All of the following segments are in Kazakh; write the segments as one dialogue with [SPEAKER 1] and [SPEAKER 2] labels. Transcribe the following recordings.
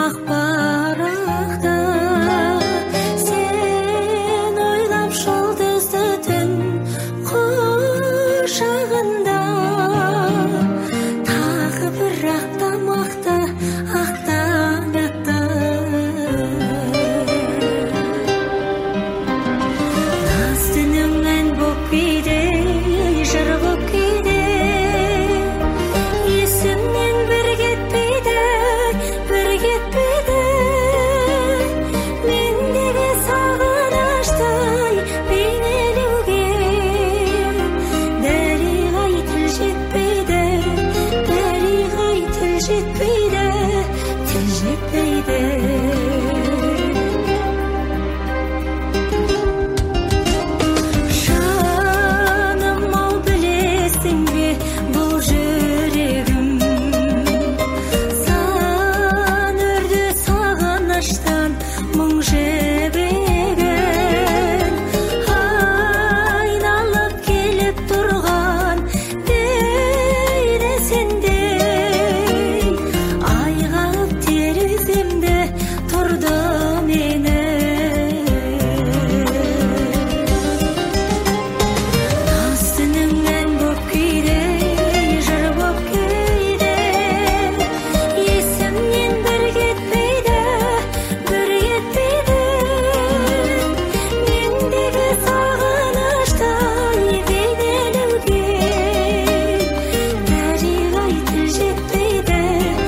[SPEAKER 1] ақ барақта сен ойлап жұлдызды түн құшағында тағы бір ақтамақты ақтаңатты наз түнің ән боп кейде жыр боп кейде есімнен бір кетпейді мендегі сағыныштай бейнелеуге дәлиғай тіл жетпейді тіл жетпейді жаным-ау білесің бе бұл жүрегім сан үрді сағыныштан мұң жібегін айналып келіп тұрған дейді сендей айғалып тереземде тұрды мені наз түнің ән боп кейде жыр боп кейде есімнен бір кетпейді мендегі сағыныштай бейнелеуге дәлиғай тіл жетпейді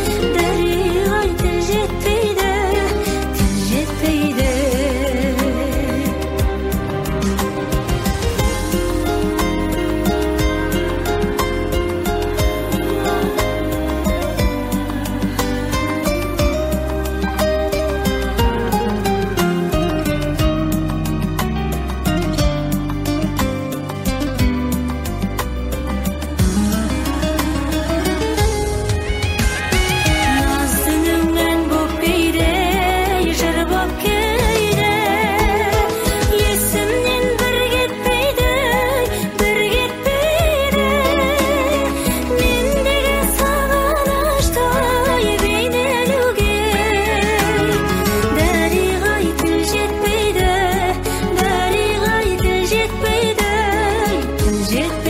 [SPEAKER 1] наз түнің ән боп кейде жыр боп кейде есімнен бір кетпейді мендегі сағыныштай бейнелеуге дәлиғай тіл жетпейді